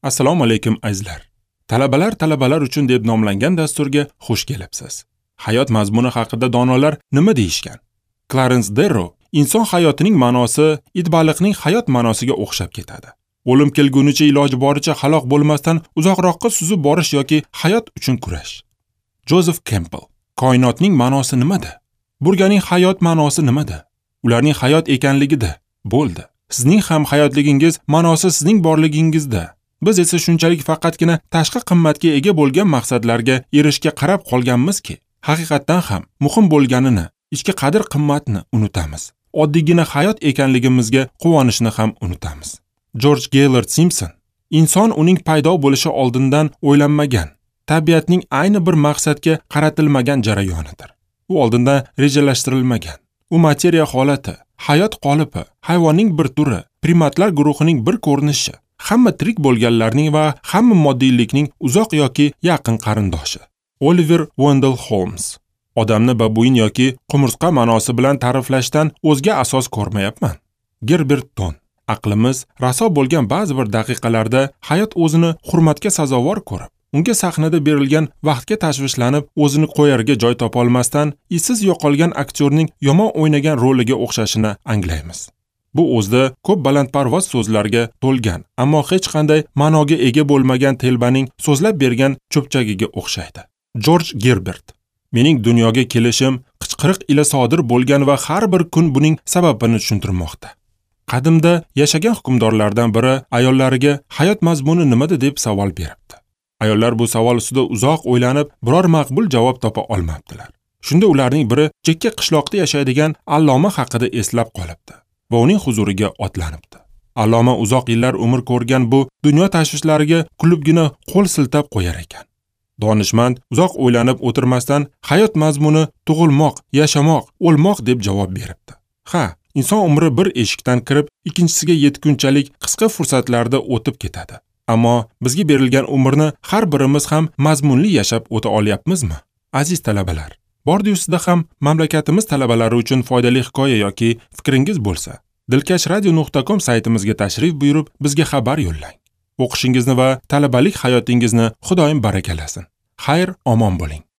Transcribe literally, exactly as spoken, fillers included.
Assalomu alaykum azizlar. Talabalar talabalar uchun deb nomlangan dasturga xush kelibsiz. Hayot mazmuni haqida donolar nima deyishgan? Clarence Darrow inson hayotining ma'nosi itbaliqning hayot ma'nosiga o'xshab ketadi. O'lim kelgunicha iloji boricha halok bo'lmasdan uzoqroqqa suzib borish yoki hayot uchun kurash. Joseph Campbell koinotning ma'nosi nimada? Burganing hayot ma'nosi nimada? Ularning hayot ekanligida. Bo'ldi. Sizning ham hayotligingiz ma'nosi sizning borligingizda. Biz esa shunchalik faqatgina tashqi qimmatga ega bo'lgan maqsadlarga erishga qarab qolganmizki, haqiqatdan ham muhim bo'lganini, ichki qadr qimmatni unutamiz. Oddiygina hayot ekanligimizga quvonishni ham unutamiz. George Gaylord Simpson inson uning paydo bo'lishi oldindan o'ylanmagan, tabiatning ayni bir maqsadga qaratilmagan jarayonidir. U oldindan rejalashtirilmagan. U materiya holati, hayot qolipi, hayvonning bir turi, primatlar guruhining bir ko'rinishi, hamma tirik bo'lganlarning va hamma moddiylikning uzoq yoki yaqin qarindoshi. Oliver Wendell Holmes odamni babuin yoki qumursqa ma'nosi bilan ta'riflashdan o'zga asos ko'rmayapman. Gerbert Ton aqlimiz raso bo'lgan ba'zi bir daqiqalarda hayot o'zini hurmatga sazovor ko'rib, unga sahnada berilgan vaqtga tashvishlanib, o'zini qo'yarga joy topolmasdan izsiz yo'qolgan aktyorning yomon o'ynagan roliga o'xshashini anglaymiz. Bu o'zida ko'p balandparvoz so'zlarga to'lgan, ammo hech qanday ma'noga ega bo'lmagan telbaning so'zlab bergan cho'pchagiga o'xshaydi. George Gerbert mening dunyoga kelishim qichqiriq ila sodir bo'lgan va har bir kun buning sababini tushuntirmoqda. Qadimda yashagan hukmdorlardan biri ayollariga hayot mazmuni nimada deb savol beribdi. Ayollar bu savol ustida uzoq o'ylanib, biror maqbul javob topa olmabdilar. Shunda ularning biri chekka qishloqda yashaydigan alloma haqida eslab qolibdi va uning huzuriga otlanibdi. Alloma uzoq yillar umr ko'rgan bu dunyo tashvishlariga kulibgina qo'l siltab qo'yar ekan. Donishmand uzoq o'ylanib o'tirmasdan hayot mazmuni tug'ilmoq, yashamoq, o'lmoq deb javob beribdi. Ha, inson umri bir eshikdan kirib, ikkinchisiga yetgunchalik qisqa fursatlarda o'tib ketadi. Ammo bizga berilgan umrni har birimiz ham mazmunli yashab o'ta olyapmizmi? Aziz talabalar, Bordiyusida ham mamlakatimiz talabalari uchun foydali hikoya yoki fikringiz bo'lsa, dilkash radio nuqta com saytimizga tashrif buyurib, bizga xabar yo'llang. O'qishingizni va talabalik hayotingizni Xudoyim barakalasin. Xayr, omon bo'ling.